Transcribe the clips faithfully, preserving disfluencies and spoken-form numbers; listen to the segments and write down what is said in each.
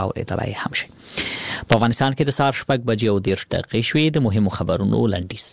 اورېدلای هم شي. په افغانستان کې د سهار شپږ بجې او دېرش دقیقې شوې. د مهمو خبرونو لنډیز.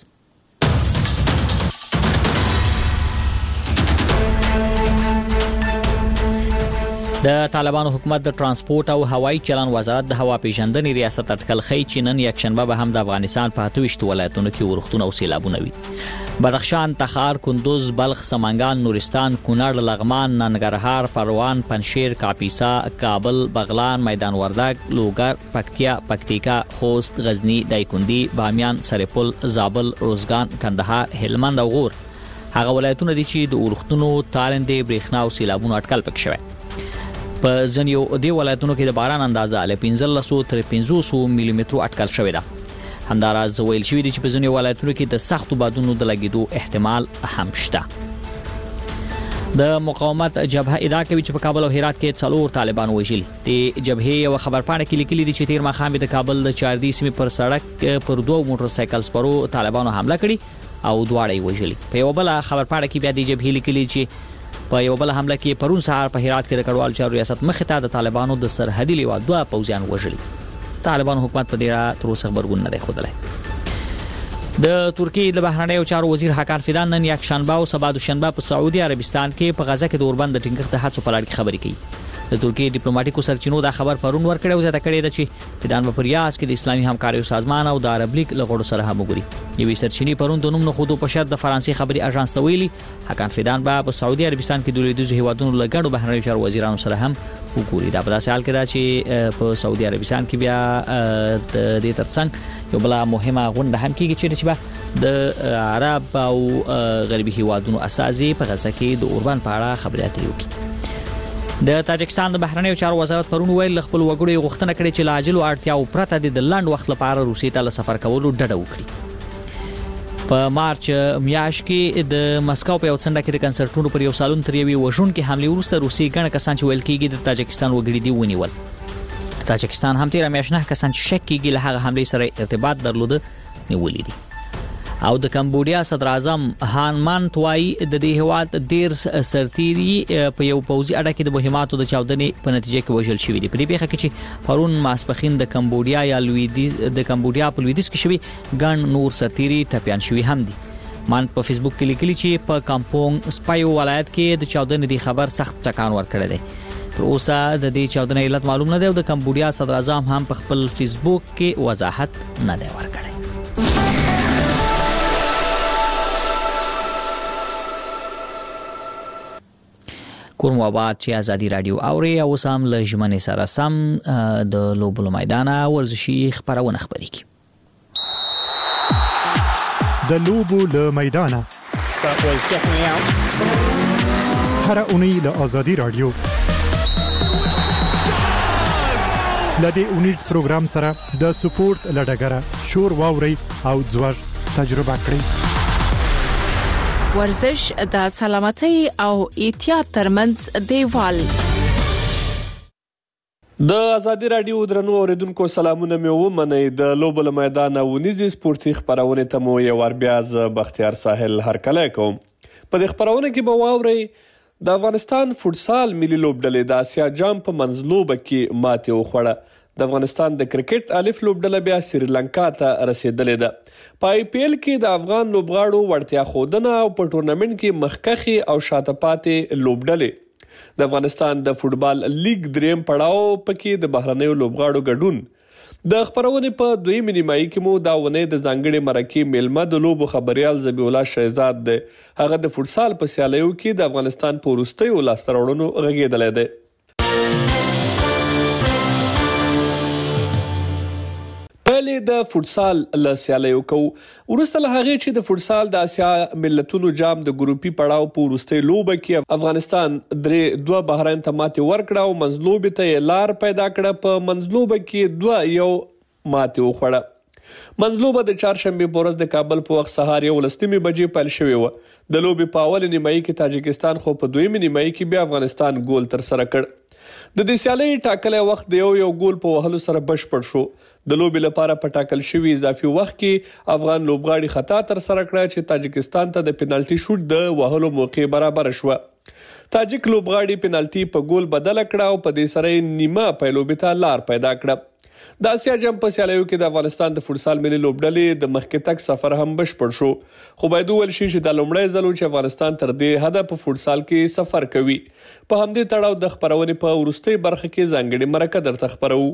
د طالبانو حکومت د ترانسپورت او هوایي چلن وزارت د هوا پیژندنې ریاست اټکل خی چې نن یکشنبه به هم د افغانستان په اته ویشت ولایتونو کې اورښتونه او سیلابونه وي. بدخشان، تخار، کندوز، بلخ، سمنګان، نورستان، کونړ، لغمان، ننګرهار، پروان، پنشیر، کاپیسا، کابل، بغلان، میدان وردګ، لوګر، پکتیا، پکتیکا، خوست، غزنی، دایکندي، بامیان، سرپل، زابل، روزګان، کندهار، هلمند او غور هغه ولایتونه دي چې د اورښتونو، تالندې، برېښنا او سیلابونو اټکل پکې شوی. په ځینو دې ولایتونو کې د باران اندازه له پنځلس سوه تر پنځوس سوه ملي مترو اټکل شوې ده. همداراز ویل شوی دی چې په ځینو ولایتونو کې د سختو بادونو د لګیدو احتمال هم شته. د مقاومت جبهه ادعا کوي چې په کابل او هرات کې څلور طالبان وژلي. د جبهې یو خبرپاڼه کې لیکلي دي چې تیر ماښام د کابل د چاردي سیمې پر سړک پر دوه موټر سایکل سپرو طالبانو حمله کړې او دواړه یې وژلي. په یو بل خبرپاڼه کې بیا د جبهې لیکلي چې په یو بل حمله کې پرون سهار په هرات کې د کډوالو چارو ریاست مخې ته د طالبانو د سرحدي لیوا دوه پوځیان وژلي. طالبانو حکومت په دې اړه تر اوسه خبرګون نه دی ښودلی. د ترکیې د بهرنیو چارو وزیر حکان فیدان نن یکشنبه او سبا دوشنبه په سعودي عربستان کې په غزه کې د اوربند د ټینګښت د هڅو په اړه خبرې کوي. د ترکیې ډیپلوماټیکو سرچینو دا خبر پرون ورکړی او زیاته کړې ده چې فیدان په ریاض کې د اسلامي همکاریو سازمان او د عرب لیگ له غړو سره هم وګوري. یوې سرچینې پرون د نوم نه خودو په شرط د فرانسې خبري اژانس ته ویلي حکان فیدان به په سعودي عربستان کې د لویدیځو هیوادونو له ګڼو بهرنیو چارو وزیرانو سره هم وګوري. دا په داسې حال کې ده چې په سعودي عربستان کې بیا د دې ترڅنګ یو بل مهمه غونډه هم کیږي چې به د عرب او غربي هیوادونو اساسي په غزه کې د اوربند په اړه خبرې اترې وکړي. د تاجکستان د بهرنیو چارو وزارت پرون ویل خپل وګړو غوښتنه کړې چې لاجل او اړتیاو پرته د لنډ وخت لپاره روسیې ته سفر کولو ډډه وکړي. په مارچ میاشت کې د مسکو په یو څنډه کې د کنسرټونو پر یو سالون تر یوې وژونکې حملې وروسته روسي ګڼ کسان چې ویل کېږي د تاجکستان وګړي دي ونیول. تاجکستان هم تیر میاشت نه کسان چې شک کېږي له هغه حملې سره ارتباط درلوده نیولې دي. او د کمبودیا صدر اعظم هان مان توای د دې هواد ډیر سرتيري په یو پوځي اډه کې د مهماتو د چاودنې په نتیجه کې وژل شوی دی. په دې پیښه کې چې پرون ماسپخین د کمبودیا یا لویدیز د کمبودیا په لویدیز کې شوی ګڼ نور سرتيري ټپيان شوی هم دي. مان په فیسبوک کې لیکلي چې په کمپونګ سپایو ولایت کې د چاودنې د خبر سخت ټکان ورکړی دی. تر اوسه د دې چاودنې علت معلوم نه دی او د کمبودیا صدر اعظم هم په خپل فیسبوک کې وضاحت نه دی ورکړی. کوم وبات چې ازادي رادیو اوري او سم له ژمنې سره سم د لوبلو میدان ورزشي خبرونه خبرې کی د لوبو له میدان هر اونۍ له ازادي رادیو لدې اونیز پروګرام سره د سپورت لډګره شور واوري او ځوړ تجربه کړئ. ورزش د سلامتۍ او احتیاط ترمنځ دیوال. د ازادي رادیو درنو اوریدونکو سلامونه مې ومنئ. د لوبل میدان ونیزي سپورتي خبرونه ته مو یو ور بیا ز بختیار ساحل هرکلی کوم. په دې خبرونه کې به واورئ د افغانستان فوټسال ملي لوبډلې د اسیا جام په منځلوبه کې ماتې وخوړه. د افغانستان د کرکټ الف لوبډله بیا سریلانکا ته رسیدلې ده. په آی پی ایل کې د افغان لوبغاړو وړتیا ښودنه او په ټورنمنټ کې مخکخي او شاته پاتې لوبډلې. د افغانستان د فوټبال لیګ دریم پړاو پکې د بهرنیو لوبغاړو ګډون. د خبرونې په دویمه نیمایي کې مو دا ونې د ځانګړي مرکې میلمه د لوبو خبريال ذبیح الله شهزاد دی. هغه د فوټسال په سیالیو کې د افغانستان په وروستیو لاسته راوړنو غږېدلی دی. پهلې د فوټسال له سیالیو کوو. وروسته له هغې چې د فوټسال د اسیا ملتونو جام د ګروپي پړاو په وروستۍ لوبه کې افغانستان درې دوه بحرین ته ماتې ورکړه او منځلوبې ته یې لار پیدا کړه. په منځلوبه کې دوه یو ماتې وخوړه. منځلوبه د چهارشنبې په ورځ د کابل په وخت سهار یولس نیمې بجې پیل شوې وه. د لوبې په اول نیمایي کې تاجکستان خو په دویمه نیمایي کې بیا افغانستان ګول ترسره کړ. د دې سیالۍ ټاکلی وخت د یو یو ګول په وهلو سره بشپړ شو. د لوبې لپاره په ټاکل شوي اضافي وخت کې افغان لوبغاړي خطا تر سره کړه چې تاجکستان ته د پینالټي شوټ د وهلو موقع برابر شوه. تاجک لوبغاړي پینالټي په ګول بدله کړه او په دې سره یې نیمه پیلوبې ته لار پیدا کړه. د اسیا جام په سیالیو کې د افغانستان د فوټسال ملي لوبډلې د مخکې تګ سفر هم بشپړ شو، خو باید وویل شي چې دا لومړی ځل و چې افغانستان تر دې حده په فوټسال کې سفر کوي. په همدې تړاو د خپرونې په وروستۍ برخه کې ځانګړې مرکه درته خپرو.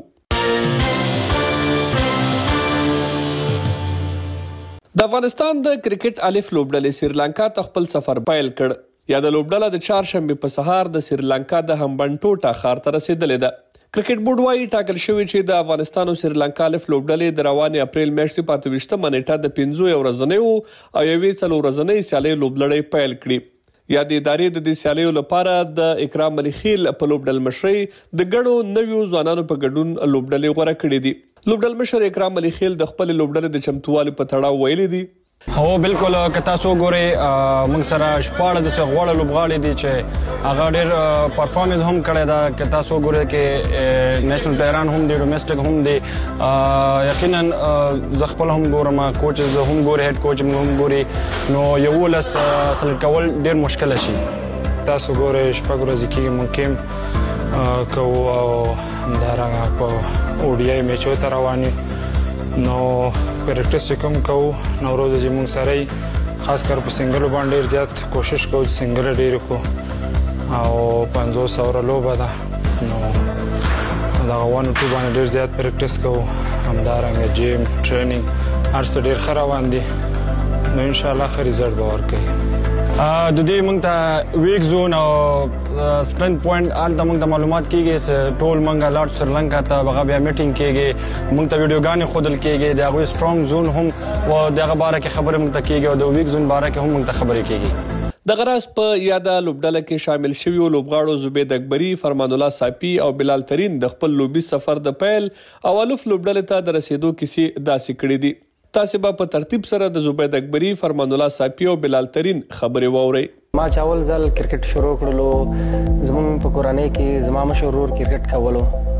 د افغانستان د کرکټ الف لوبډلې سریلانکا ته خپل سفر پیل کړ. یا د لوبډله د چهارشنبې په سهار د سریلانکا د همبنټوټا ښار ته رسېدلې ده. کرکټ بورډ وايي ټاکل شوی چې د افغانستان او سریلانکا الف لوبډلې د روانې اپریل میاشتې په اته ویشتمه نیټه د پنځو ورځنیو او یوې څلور ورځنۍ سیالیو لوبډلې پیل کړي. یا د ادارې د دې سیالیو لپاره د اکرام علي خیل په لوبډل مشرۍ د ګڼو نویو ځوانانو په ګډون لوبډلې غوره کړې دي. لوبډل مشر اکرام علي خیل د خپل لوبډلې د چمتووالي په تړاو ویلي دي. هو بالکل که تاسو ګورئ موږ سره شپاړه داسې غوړه لوبغاړي دي چې هغه ډېر پرفارمنس هم کړی ده. که تاسو ګورئ کې نیشنل پلیران هم دي، ډومیسټک هم دي. یقینا زه خپل هم ګورم، کوچز هم ګوري، هیډ کوچ هم ګوري، نو یولس سلیکټ کول ډېر مشکله شي. تاسو ګورئ شپږ ورځې کېږي موږ کیم کوو او همدارنګه په اوډیای میچو ته روان یو. نو پریکټس چې کوم کوو نو ورځ چې موږ سره خاص کر په سنګلو باندې ډېر زیات کوشش کوو چې سنګل ډېر کړو او پنځوس اوره لوبه ده، نو دغه وان او ټو باندې ډېر زیات پریکټس کوو. همدارنګه جیم ټریننګ هر څه ډېر ښه روان دي، نو انشاءالله ښه ریزلټ به ورکوي. د دې موږ ته ویک زون او سپرنت پوینټ هلته موږ ته معلومات کېږي چې ټول موږ لاړ سریلانکا ته، هغه بیا میټینګ کېږي، موږ ته ویډیوګانې ښودل کېږي، د هغوی سټرانګ زون هم او د هغه باره کې خبرې موږ ته کېږي او د ویک زون باره کې هم موږ ته خبرې کېږي. دغه راز په یاده لوبډله کې شامل شویو لوبغاړو زبید اکبري، فرمان الله ساپي او بلال ترین د خپل لوبي سفر د پیل او الف لوبډلې ته د رسیدو کیسې داسې کړې دي. تاسو به په ترتیب سره د زبید اکبري، فرمان الله ساپي او بلال ترین خبرې واورئ. ما چې اول ځل کرکټ شروع کړلو زموږ په کورنۍ کې زما مشر ورور کرکټ کولو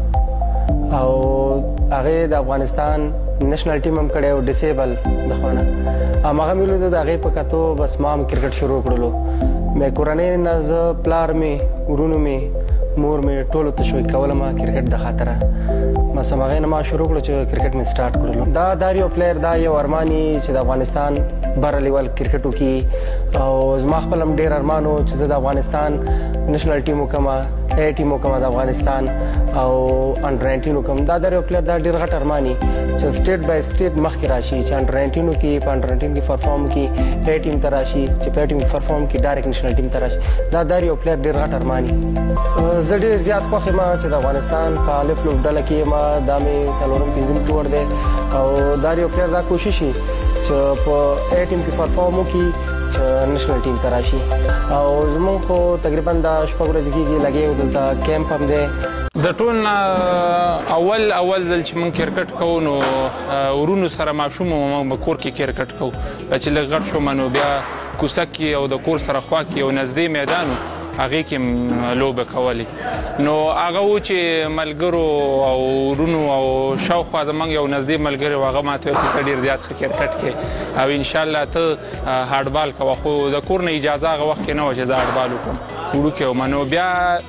او هغه د افغانستان نېشنل ټیم هم کړی او ډیسیبل د خوانه هغه مې لید د هغه په کتو بس ما کرکټ شروع کړلو. مې کورنۍ نه ز پلار مې ورونو مې مور مې ټولو تشویق کولم کرکټ د خاطره ما سمغه نه ما شروع کړو چې کرکټ مې سٹارټ کړلو. دا داریو پلیئر دا یو ارمانی چې د افغانستان بر لیول کرکټ وکي او زما خپل هم ډیر ارمانو چې زه د افغانستان نېشنل ټیم وکما، اے ټیم وکما د افغانستان او انډر ناینټین وکم. دا داریو پلیئر دا ډیر غټ ارمانی چې سټیټ بای سټیټ مخکې راشي، چې انډر ناینټین کې په انډر ناینټین کې پرفارم کی، اے ټیم ته راشي، چې په ټیم کې پرفارم کی، ډایرکټ نېشنل ټیم ته راشي. دا داریو پلیئر ډیر غټ ارمانی. زه ډیر زیات خوښ یم چې د افغانستان په الف لوبډله کې ما دا مې څلورم پنځم ټور دی او دا یو پلیئر دا کوشش وي چې په اے ټیم کې پرفارم وکړي چې نېشنل ټیم ته راشي. او زموږ خو تقریبا دا شپږ ورځې کېږي لګیا یو دلته کیمپ هم دی. د ټول اول اول ځل چې موږ کرکټ کوو نو ورونو سره ماشوم موږ په کور کې کرکټ کوو، چې لږ غټ شوم نو بیا کوڅه کې او د کور سره خوا کې یو نږدې میدان هغه کې لوبه کولی. نو هغه و چې ملګرو او ورونو او شاوخوا زموږ یو نږدې ملګری و هغه ماته ویل چې ته ډېر زیات ښه کرکټ کې او انشاءالله ته هارډبال کوه، خو د کور نه اجازه هغه وخت کې نه وه چې زه هارډبال وکړم وړوکی وم. نو بیا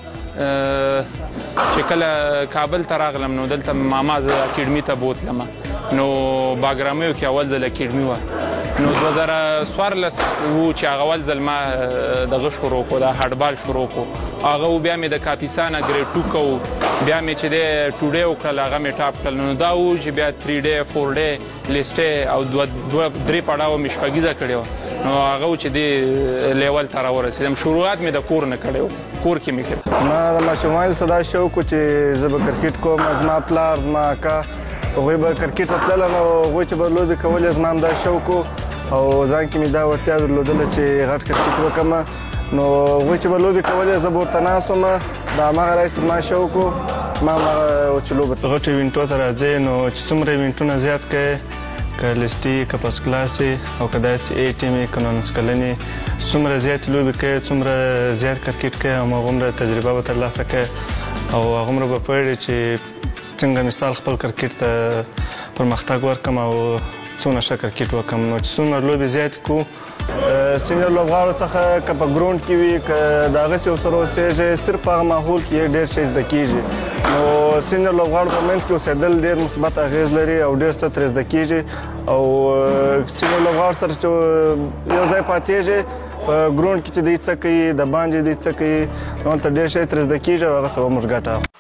چې کله کابل ته راغلم نو دلته ماما زه اکیډمي ته بوتلم، نو باګرامیو کې اول ځل اکیډمي وه. نو دوه زره څوارلس و چې هغه اول ځل ما دغه شروع کړو، د هارډبال شروع کړو. هغه و بیا مې د کاپیسا نه ګریډ ټو کوو، بیا مې چې دی ټو ډی وکړل هغه مې ټاپ کړل. نو دا و چې بیا تھری ډی، فور ډی، لیسټی او دوه درې پړاوه مې شپږیزه کړې وه. نو هغه و چې دی لیول ته راورسېدم. شروعات مې د کور نه کړی و، کور کې مې کړ. ما د ماشومانو څخه دا شوق و چې زه به کرکټ کوم. زما پلار، زما اکا هغوی به کرکټ ته تلل نو هغوی چې به لوبې کولې زما هم دا شوق و او ځان کې مې دا وړتیا درلودله چې غټ کرکټ وکړم. نو هغوی چې به لوبې کولې زه به ورته ناست وم، د هماغه راهیسې زما شوق و. ما هماغه چې لوبه غټو ایونټو ته راځئ نو چې څومره ایونټونه زیات کوې، که لیسټي، که فسټ کلاس او که داسې اے ټیم یې، که نولس کلنې، څومره زیاتې لوبې کوې، څومره زیات کرکټ کوې، هماغومره تجربه به ترلاسه کوې او هغه مر په پړې چې څنګه مثال خپل کرکټ ته پرمختګ ورکم او څونه ښه کرکټ وکم. نو چې څومره لوبې زیات کو سینیور لوبغاړو څخه که په ګراوند کې وي که د هغسې ورسره اوسېږي صرف په هغه ماحول کې ډېر شی زده کېږي. نو سینیور لوبغاړو په منځ کې اوسېدل ډېر مثبت اغېز لري او ډېر څه ترې زده کېږي. او سینیور لوبغاړو سره چې یو ځای پاتېږي په ګراوند کې چې دوی څه کوي د باندې دوی څه کوي نو هلته ډېر شی ترې زده کېږي او هغه څه به موږ ګټه اخلو.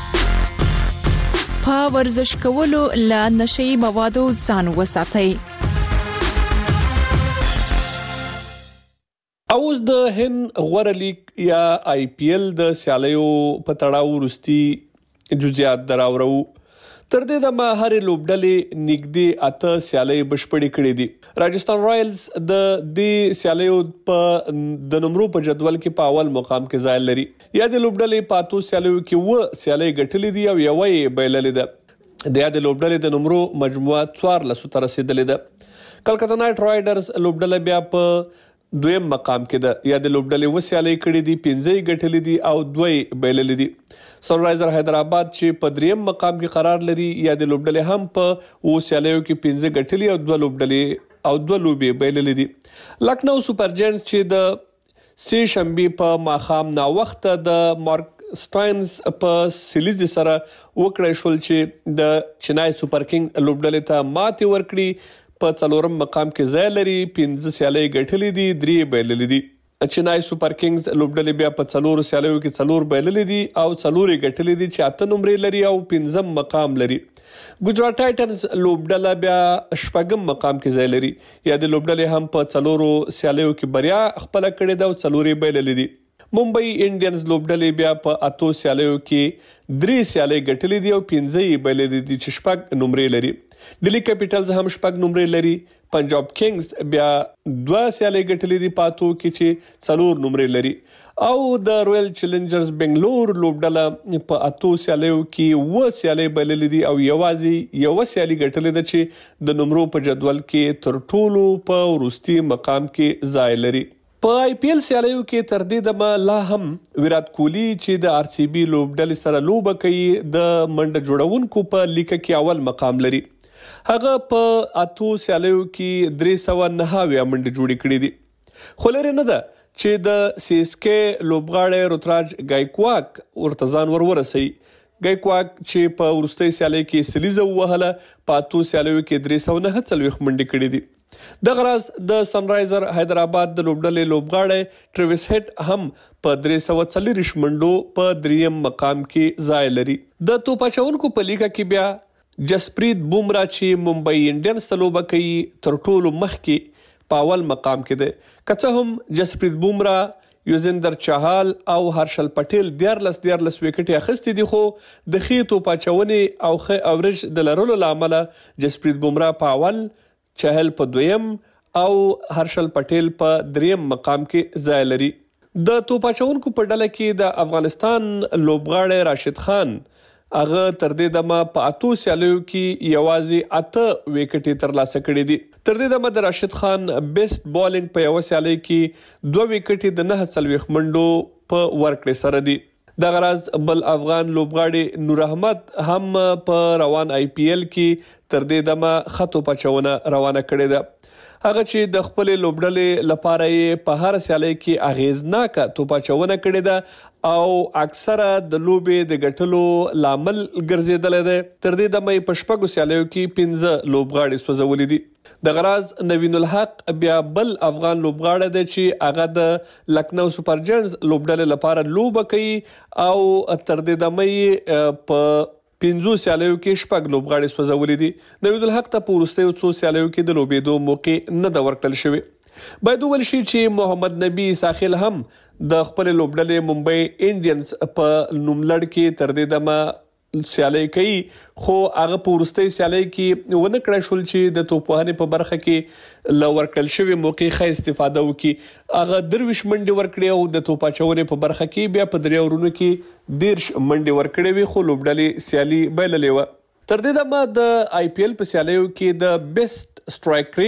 په ورزش کولو له نشئی موادو ځان وساتئ. اوس د هند غوره لیگ یا آی پی ایل د سیالیو په تړاو وروستي جزئیات دراوړو. تر دې دمه هرې لوبډلې نږدې اته سیالۍ بشپړې کړې دي. راجستان رایلز د دې سیالیو په د نمرو په جدول کې په اول مقام کې ځای لري. یا د لوبډلې په اتو سیالیو کې اووه سیالۍ ګټلې دي او یوه یې بایللې ده. د یادې لوبډلې د نمرو مجموعه څوارلسو ته رسېدلې ده. کلکته نایټ رایډرز لوبډله بیا په دویم مقام کې ده. یا د لوبډلې اووه سیالۍ کړې دي، پنځه یې ګټلې دي او دوه یې بایللې دي. سنرایزر حیدرآباد چې په دریم مقام کې قرار لري یا د لوبډلې هم په اووه سیالیو کې پنځه ګټلې او دوه لوبډلې او دوه لوبې بایللې دي. لکنو سپر جاینټس چې د سې شنبې په ماښام ناوخته د مارک سټاینز په سیلیزي سره وکړی شول چې د چنای سپر کینګ لوبډلې ته ماتې ورکړي. په څلورم مقام کې ځای لري، پنځه سیالۍ ګټلې دي، درې بایللې دي. چنای سپر کینګز لوبډلې بیا په څلورو سیالیو کې څلور بایللې دي او څلور یې ګټلې دي چې اته نمرې لري او پنځم مقام لري. ګجرات ټایټنز لوبډله بیا شپږم مقام کې ځای لري. یا د لوبډلې هم په څلورو سیالیو کې بریا خپله کړې ده او څلور یې بایللې دي. ممبئی انډینز لوبډلې بیا په اتو سیالیو کې درې سیالۍ ګټلې دي او پنځه یې بایللې دي چې شپږ نمرې لري. ډیلی کیپیټلز هم شپږ نمرې لري. پنجاب کینګز بیا دوه سیالۍ ګټلې دي پاتو کې چې څلور نمرې لري. او د رویل چیلنجرز بنگلور لوبډله په اتو سیالیو کې اووه سیالۍ بایللې دي او یوازې یوه سیالي ګټلې ده چې د نمرو په جدول کې تر ټولو په وروستي مقام کې ځای لري. په آی پی ایل سیالیو کې تر دې دمه لا هم ویرات کوهلی چې د آر سی بي لوبډلې سره لوبه کوي د منډه جوړونکو په لیکه کې اول مقام لري. هغه په اتو سیالیو کې درې سوه نهه اویا منډې جوړې کړې دي. خو لرې نه ده چې د سی اس کې لوبغاړی روتراج ګایکواک ورته ځان ور ورسوي. ګایکواک چې په وروستۍ سیالۍ کې سلیزه ووهله، په اتو سیالیو کې درې سوه نهه څلوېښت منډې کړې دي. دغه راز د سنرایزر حیدرآباد د لوبډلې لوبغاړی ټریویس هیټ هم په درې سوه څلوېښت منډو په دریم مقام کې ځای لري. د توپ اچونکو په لیکه کې بیا جسپریت بومرا چې ممبئی انډینز ته لوبه کوي تر ټولو مخکې په اول مقام کې دی. که څه هم جسپریت بومرا، یوزندر چهال او هرشل پټیل دیارلس دیارلس وکټې اخیستې دي، خو د ښې توپ اچونې او ښه اوریج د لرلو له امله جسپریت بومرا په اول، چهل په دویم او هرشل پټیل په دریم مقام کې ځای لري. د توپ اچونکو په ډله کې د افغانستان لوبغاړی راشد خان هغه تر دې دمه په اتو سیالیو کې یوازې اته وکټې ترلاسه کړې دي. تر دې دمه د راشد خان بیسټ بالینګ په یوه سیالۍ کې دوه وکټې د نهه څلوېښت منډو په ورکړې سره دي. دغه راز بل افغان لوبغاړی نور احمد هم په روان آی پی ایل کې تر دې دمه ښه توپ اچونه روانه کړې ده. هغه چې د خپلې لوبډلې لپاره یې په هر سیالۍ کې اغیزناکه توپ اچونه کړې ده او اکثره د لوبې د ګټلو لامل ګرځېدلی دی. تر دې دمه یې په شپږو سیالیو کې پنځه لوبغاړي سوځولي دي. دغه راز نوین الحق بیا بل افغان لوبغاړی دی چې هغه د لکنو سپر جاینټس لوبډلې لپاره لوبه کوي او تر دې دمه یې په پنځو سیالیو کې شپږ لوبغاړي سوځولي دي. نوید الحق ته په وروستیو څو سیالیو کې د لوبېدو موقع نه ده ورکړل شوې. باید وویل شي چې محمد نبی ساحل هم د خپلې لوبډلې ممبئی انډینز په نوملړ کې تر دې دمه سیالۍ کوي، خو هغه په وروستۍ سیالۍ کې ونه کړای شول چې د توپوهنې په برخه کې له ورکړل شوې موقع ښه استفاده وکړي. هغه درویشت منډې ورکړې او د توپ اچونې په برخه کې بیا په درې اورونو کې دېرش منډې ورکړې وې، خو لوبډلې سیالي بایللې وه. تر دې دمه د آی پی ایل په سیالیو کې د بیسټ سټرایک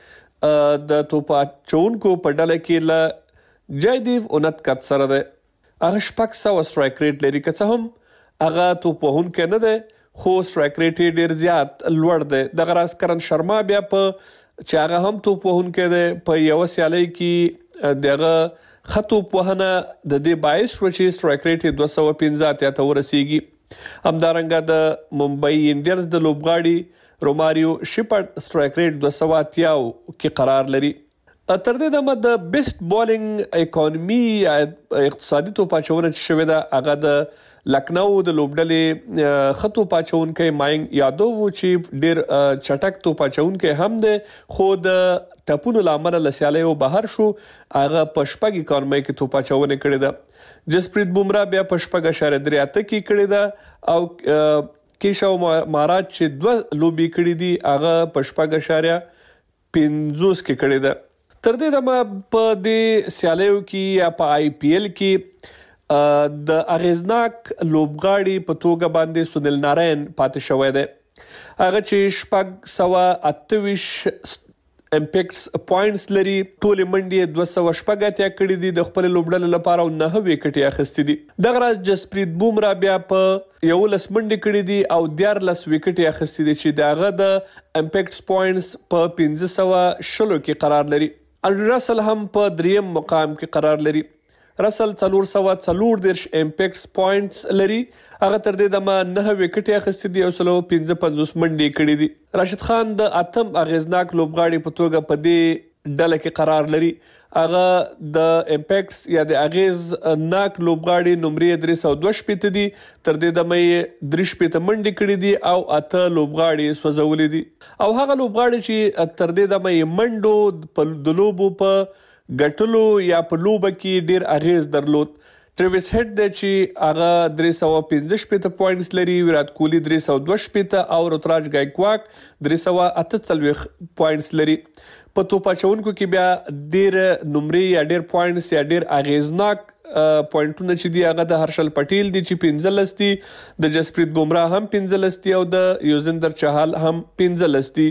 ریټ د توپ اچونکو په ډله کې له جایدیو اونتکت سره دی. هغه شپږ سوه سټرایک ریټ لري. که څه هم هغه توپ وهونکی نه دی خو سټرایک ریټ یې ډېر زیات لوړ دی. دغه راز کرن شرما بیا په چې هغه هم توپ وهونکی دی په یوه سیالۍ کې دغه ښه توپ وهنه د دې باعث شوه چې سټرایک ریټ یې دوه سوه پنځه اتیا ته ورسیږي. همدارنګه د ممبئی انډینز د لوبغاړي روماریو شیپرډ سټرایک ریټ دوه سوه اتیا کې قرار لري. تر دې دمه د بیسټ بالینګ اکانومي یا اقتصادي توپ اچونه چې شوې ده هغه د لکنو د لوبډلې ښه توپ اچونکی ماینګ یادوو چې ډېر چټک توپ اچونکی هم دی خو د ټپونو له امله له سیالیو بهر شو. هغه په شپږ اکانومۍ کې توپ اچونه کړې ده. جسپریت بومرا بیا په شپږ اشاریه درې اته کې کړې ده او کیشو مهاراج چې دوه لوبې کړې دي هغه په شپږ اشاریه پنځوس کې کړې ده. تر دې دمه په دې سیالیو کې یا په آی پی ایل کې د اغیزناک لوبغاړي په توګه باندې سنیل ناراین پاتې شوی دی. هغه چې شپږ سوه اته ویشت امپیکټس پوینټس لري. ټولې منډې دوه سوه شپږ اتیا کړي دي د خپل لوبډلې لپاره او نهه وکټې اخیستې دي. دغه راز جسپریت بومرا بیا په یولس منډې کړي دي او دیارلس وکټې اخیستې دي چې د هغه د امپیکټس پوینټس په پنځه سوه شلو کې قرار لري. انډرو رسل هم په دریم مقام کې قرار لري. رسل څلور سوه څلور دېرش امپیکټس پوینټس لري. هغه تر دې دمه نهه وکټې اخیستې دي او سلو پنځه پنځوس منډې کړي دي. راشد خان د اتم اغیزناک لوبغاړي په توګه په دې ډله کې قرار لري. هغه د امپیکټس یا د اغیزناک لوبغاړي نمرې درې سوه دوه شپېته دي. تر دې دمه یې درې شپېته منډې کړي دي او اته لوبغاړي سوځولي دي. او هغه لوبغاړي چې تر دې دمه یې منډو د لوبو په ګټلو یا په لوبه کې ډیر اغیز درلود. ټریویس هیډ دی چې هغه درې سوه پنځه شپېته پوینټس لري. ویرات کوهلي درې سوه دوه شپېته او روتراج ګایکواک درې سوه اته څلوېښت پوینټس لري. په توپ اچونکو کې بیا ډیر نمرې یا ډیر پوینټس یا ډیر اغیزناک پوینټونه چې دی هغه د هرشل پټیل دی چې پنځلس دي، د جسپریت بومرا هم پنځلس دي او د یوزندر چهل هم پنځلس دي.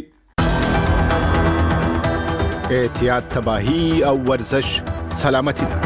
احتیاط تباہی او ورزش سلامتی ده.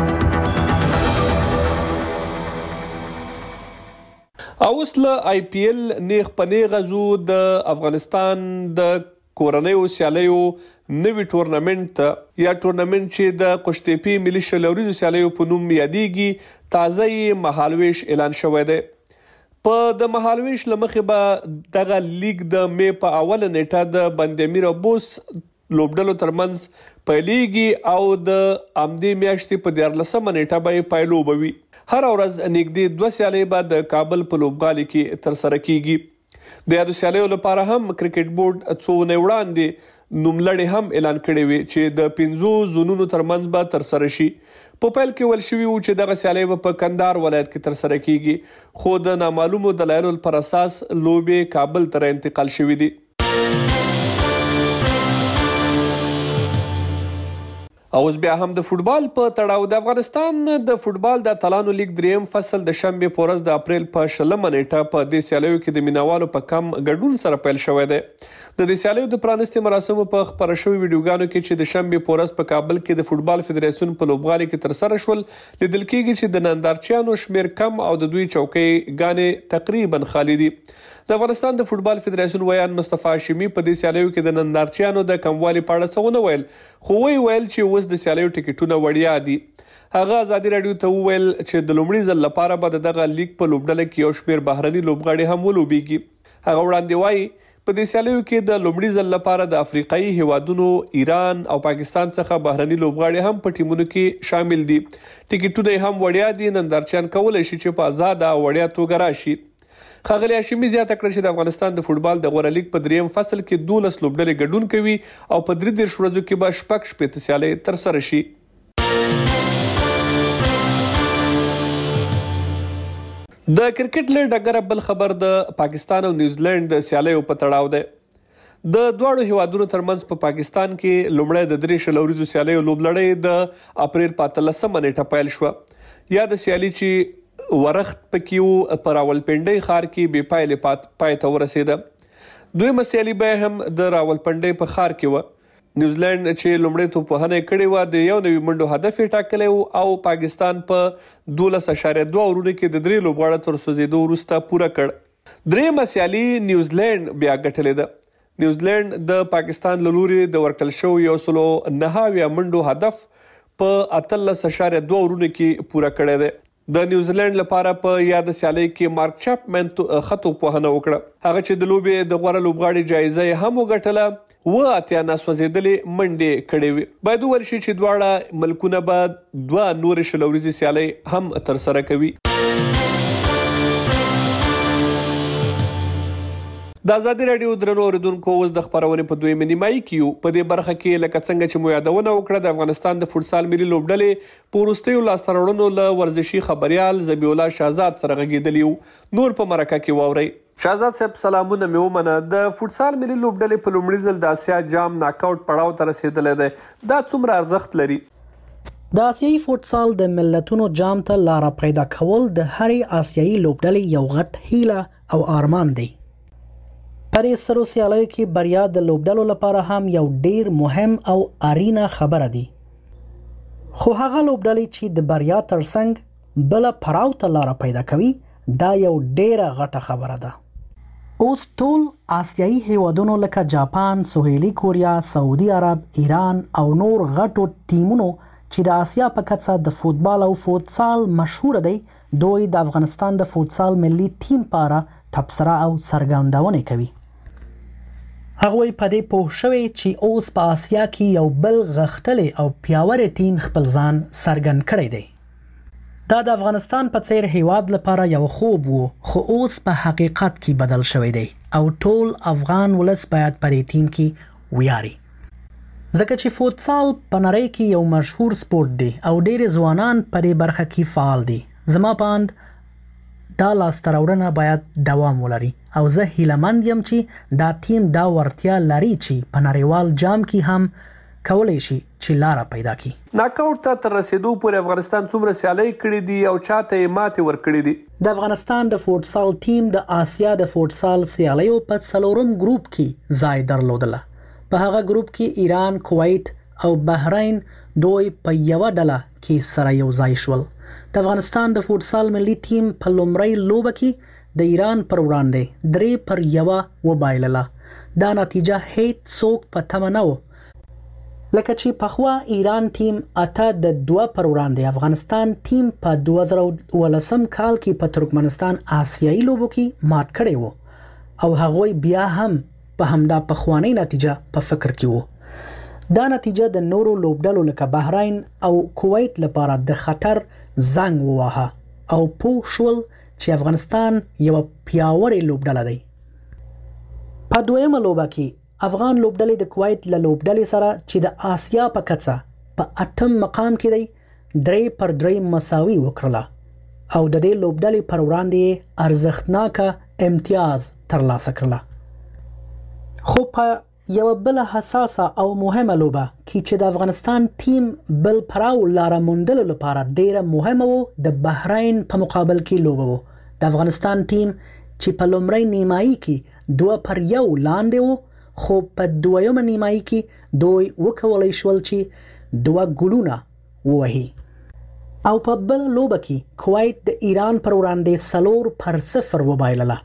اوس له آی پی ایل نیغ په نیغه ځو د افغانستان د کورنیو سیالیو نوی ټورنمنټ ته یا ټورنمنټ چې د قشتېپی ملي شلوریزو سیالیو په نوم یادېږي. تازه یې مهالویش اعلان شوی دی. په د مهالویش له مخې به دغه لیګ د مې په اوله نیټه د بندامیر بوس لوبډلو ترمنځ پیلېږي او د همدې میاشتې په دیارلسمه نیټه به یې پایلوبه وي. هر ورځ نږدې دوه سیالۍ به د کابل په لوبغالي کې ترسره کیږي. د یادو سیالیو لپاره هم کرکټ بورډ څو ونې وړاندې نوملړې هم اعلان کړې وې چې د پنځو زونونو ترمنځ به ترسره شي. په پیل کې ویل شوي وو چې دغه سیالۍ به په کندهار ولایت کې ترسره کیږي خو د نامعلومو دلایلو پر اساس لوبې کابل ته انتقال شوې دي. اوس بیا هم د فوټبال په تړاو د افغانستان د فوټبال د اتلانو لیګ دریم فصل د شنبې په ورځ د اپریل په شلمه نیټه په دې سیالیو کې د مینوالو په کم ګډون سره پیل شوی دی. د دې سیالیو د پرانستې مراسمو په خپاره شوي ویډیوګانو کې چې د شنبې په ورځ په کابل کې د فوټبال فدراسیون په لوبغالي کې ترسره شول لیدل کېږي چې د نندارچیانو شمیر کم او د دوی چوکۍ ګانې تقریبا خالي دي. د افغانستان د فوټبال فدراسیون ویان مصطفی هاشمي په دې سیالیو کې د نندارچیانو د کموالي په اړه څه ونه ویل خو وی ویل چې اوس د سیالیو ټیکټونه وړیا دي. هغه ازادي راډیو ته وویل چې د لومړي ځل لپاره به دغه لیګ په لوبډله کې یو شمیر بهرني لوبغاړي هم ولوبېږي. هغه وړاندې وایي په دې سیالیو کې د لومړي ځل لپاره د افریقایي هیوادونو ایران او پاکستان څخه بهرني لوبغاړي هم په ټیمونو کې شامل دي. ټیکټونه هم وړیا دي. نندارچیان کولی شي چې په آزاده او وړیا توګه راشي. ښاغلي هاشمي زیاته کړه چې د افغانستان د فوټبال د غوره لیګ په دریم فصل کې دولس لوبډلې ګډون کوي او په درې دېرش ورځو کې به شپږ شپېته سیالۍ ترسره شي. د کرکټ له ډګره بل خبر د پاکستان او نیوزیلند د سیالیو په تړاو دی. د دواړو هیوادونو ترمنځ په پاکستان کې لومړی د درې شلوریزو سیالیو لوبلړۍ د اپریل په اتلسمه نیټه پیل شوه. یا د سیالي چې ورخت پکې وو په راولپنډۍ ښار کې بې پایلې پای ته ورسېده. دویمه سیالي به هم د راولپنډۍ په ښار کې وه. نیوزیلند چې لومړی توپوهنه کړې و د یو نوي منډو هدف ټاکلی و او پاکستان په دولس اشاریه دوه اورونو کې د درې لوبغاړو تر سوځېدو وروسته پوره کړ. درېیمه سیالي نیوزیلند بیا ګټلې ده. نیوزیلند د پاکستان له لوري د ورکړل شوي یو سلو نهه اویا منډو هدف په اتلس اشاریه دوه اورونو کې پوره کړی دی. د نیوزیلند لپاره په یاد سیالي کې مارک چاپمن خطو په هنه وکړه. هغه چې د لوبې د غوړه لوبغاړي جایزه هم وګټله و اتیا ناسوځېدلې منډې کړې وي. باید وویل شي چې دواړه ملکونه به دوه نورې شل ورځې سیالۍ هم ترسره کوي. د ازادي راډیو درنو اوریدونکو اوس د خبرونې په دویمه نیمایي کې یو. په دې برخه کې لکه څنګه چې مو یادونه وکړه د افغانستان د فوټسال ملي لوبډلې په وروستیو لاسته راوړنو له ورزشي خبريال ذبیح الله شهزاد سره غږېدلی یو. نور په مرکه کې واورئ. شهزاد صاحب سلامونه مې ومنه. د فوټسال ملي لوبډلې په لومړي ځل د اسیا جام ناکاوټ پړاو ته رسیدلی دی. دا څومره ارزښت لري؟ د آسیایي فوټسال د ملتونو جام ته لاره پیدا کول د هرې آسیایي لوبډلې یو غټ هیله او ارمان دی. پر سرو سیالیو کې بریا د لوبډلو لپاره هم یو ډیر مهم او اړینه خبره دی. خو هغه لوبډلې چې د بریا ترڅنګ بل پړاو ته لاره پیدا کوي دا یو ډیره غټه خبره ده. اوس ټول آسیایي هیوادونو لکه جاپان، سویلي کوریا، سعودي عرب، ایران او نور غټو ټیمونو چې د آسیا په کچه د فوتبال او فوتسال مشهور دی دوی د افغانستان د فوتسال ملي ټیم لپاره تبصره او څرګندونه کوي. هغه په دې پوه شوی چې اوس په آسیا کې یو بل غښتلی او پیاوړی ټیم خپل ځان څرګند کړی دی. دا د افغانستان په څیر هیواد لپاره یو خوب وو خو اوس په حقیقت کې بدل شوی دی او ټول افغان ولس باید په دې ټیم کې ویاري. ځکه چې فوتسال په نړۍ کې یو مشهور سپورت دی او ډېر ځوانان په دې برخه کې فعال دي. زما په اند دا لاسته راوړنه باید دوام ولري او زه هیلهمند یم چې دا ټیم دا ورتیا لري چې په نړیوال جام کې هم کولی شي چې لاره پیدا کړي. ناکاوټ ته تر رسیدو پورې افغانستان څومره سیالۍ کړې دي او چاته یې ماتې ورکړې دي؟ د افغانستان د فوټسال ټیم د آسیا د فوټسال سیالیو په څلورم ګروپ کې ځای درلودله. په هغه ګروپ کې ایران، کویت او بحرین دوی په یوه ډله کې سره یو ځای شول. د افغانستان د فوټسال ملي ټیم په لومړۍ لوبه کې د ایران پر وړاندې درې پر یوه وبایلله. دا نتیجه هیڅ څوک په تمه نه و لکه چې پخوا ایران ټیم اته د دوه پر وړاندې افغانستان ټیم په دوه زره ولسم کال کې په ترکمنستان آسیایي لوبو کې مات کړی و او هغوی بیا هم په همدا پخوانی نتیجه په فکر کې وو. دا نتیجه د نورو لوبډلو لکه بحرین او کویت لپاره د خطر زنګ وواهه او پوه شول چې افغانستان یو پیاوړی لوبډله دی. په دویمه لوبه کې افغان لوبډلې د کویت له لوبډلې سره چې د آسیا په کچه په اتم مقام کې دی درې پر درې مساوي وکړله او د دې لوبډلې پر وړاندې ارزښتناکه امتیاز ترلاسه کړله. خو په یو بل حساسه او مهمه لوبه کې چې د افغانستان ټیم بل پړاو لاره موندلو لپاره ډیره مهمه وو د بحرین په مقابل کې لوبه وو. د افغانستان ټیم چې په لومړی نیمایي کې دوه پر یو لاندې وو خو په دویمه نیمایي کې دوی وکولای شول چې دوه ګولونه ووهي او په بل لوبه کې کویت د ایران پر وړاندې څلور پر صفر وبایلله.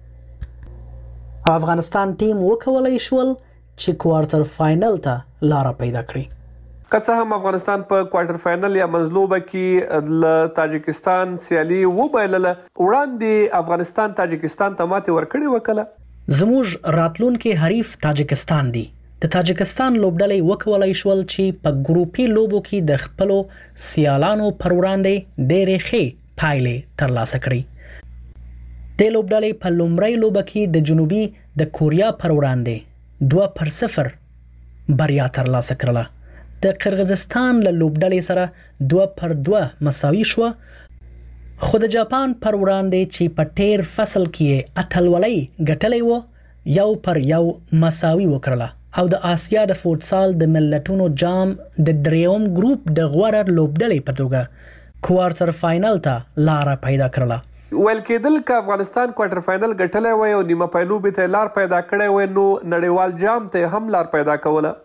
افغانستان ټیم وکولای شول چې کوارټر فائنل ته لاره پیدا کړي. که څه هم افغانستان په کوارټر فائنل یا منځلوبه کې له تاجکستان سیالي وبایلله وړاندې افغانستان تاجکستان ته ماتې ورکړې وکړه. زموږ راتلونکي حریف تاجکستان دی. د تاجکستان لوبډلې وکولای شول چې په ګروپي لوبو کې د خپلو سیالانو پر وړاندې ډېرې ښې پایلې ترلاسه کړي. د لوبډلې په لومړۍ لوبه کې د جنوبي د کوریا پر وړاندې دوه پر صفر بریا ترلاسه کړله. د قرغیزستان له لوبډلې سره دوه پر دوه مساوي شوه خو د جاپان پر وړاندې چې په تیر فصل کې اتلولۍ ګټلې و یو پر یو مساوي وکړله او د آسیا د فوټسال د ملتونو جام د دریم ګروپ د غوړه لوبډلې په توګه کوارټر فائنل ته لاره پیدا کړله. ویل کېدل که افغانستان کوارټر فائنل ګټلی وای او نیمه پایلوبې ته لار پیدا کړی وای نو نړیوال جام ته هم لار پیدا کوله.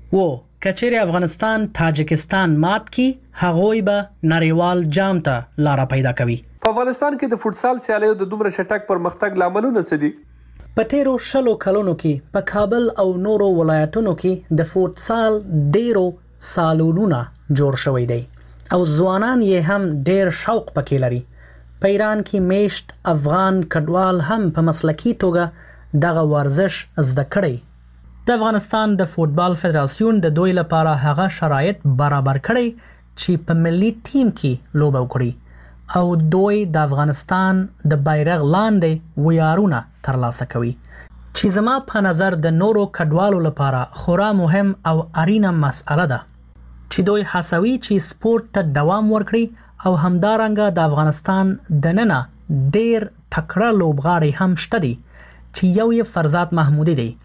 و کچېرې افغانستان تاجکستان مات کی هغوی به نړیوال جام ته لار پیدا کوي. په افغانستان کې د فوتسال سیالیو د دومره چټک پرمختګ لاملونه څه دي؟ په تیرو شلو کلونو کې په کابل او نورو ولایتونو کې د فوتسال ډیرو سالونونه جوړ شوی دی او ځوانان یې هم ډیر شوق پکې لري. په ایران کې میشت افغان کډوال هم په مسلکی توګه دغه ورزش زده کړي. د افغانستان د فوتبال فدراسیون د دوی لپاره هغه شرایط برابر کړي چې په ملي ټیم کې لوبه وکړي او دوی د افغانستان د بیرغ لاندې ویارونه ترلاسه کوي چې زما په نظر د نورو کډوالو لپاره خورا مهم او اړینه مسأله ده چې دوی حسوي چې سپورت ته دوام ورکړي او همدارنګه د افغانستان دننه ډیر تکړه لوبغاړي هم شته دي چې یو یې فرزاد محمودي دی.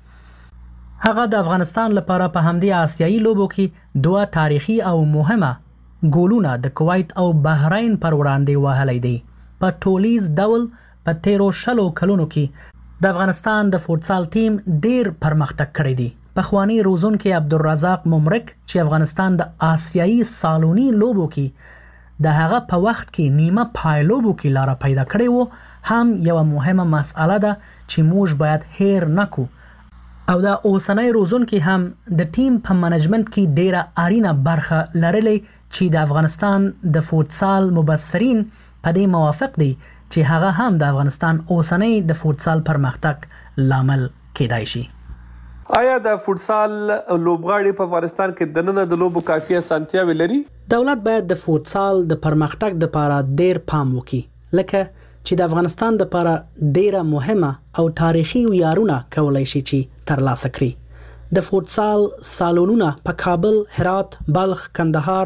هغه د افغانستان لپاره په همدې آسیایي لوبو کې دوه تاریخي او مهمه ګولونه د کویت او بحرین پر وړاندې وهلي دي. په ټولیز ډول په تیرو شلو کلونو کې د افغانستان د فوتسال ټیم ډیر پرمختګ کړی دی. پخوانی روزونکي عبدالرزاق ممرک چې افغانستان د آسیایي سالونی لوبو کې د هغه په وخت کې نیمه پایلوبو کې لار پیدا کړی وو هم یو مهمه مسأله ده چې موږ باید هیر نکو او دا اوسنۍ روزونکي هم د ټیم په منیجمنت کې ډیره اړینه برخه لرلې چې د افغانستان د فوتسال مبصرین په دې موافق دي چې هغه هم د افغانستان اوسنۍ د فوتسال پرمختګ لامل کېدای شي. آیا د فوتسال لوبغاړي په افغانستان کې دننه د لوبو کافي اسانتیاوې لري؟ دولت باید د فوتسال د پرمختګ لپاره ډیر پام وکړي لکه چې د افغانستان لپاره ډیره مهمه او تاریخي ویارونه کولای شي چې ترلاسه کړي. د فوتسال سالونونه په کابل، هرات، بلخ، کندهار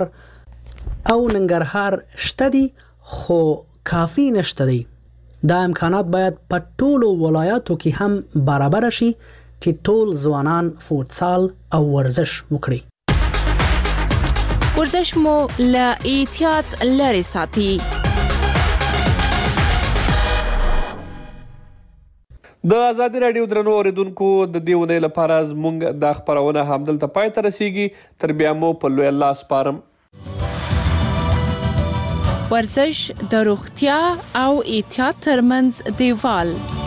او ننګرهار شته دي خو کافي نشته دي. دا امکانات باید په ټولو ولایاتو کې هم برابر شي چې ټول ځوانان فوتسال او ورزش وکړي. ورزش مو له احتیاط لري ساتي. د ازادي رادیو درنو اوریدونکو د دې ونې لپاره زموږ د خبرونه همدلته پای ته رسیږي. تر بیا مو په لوی الله سپارم. ورزش د روغتیا او احتیاط ترمنځ دیوال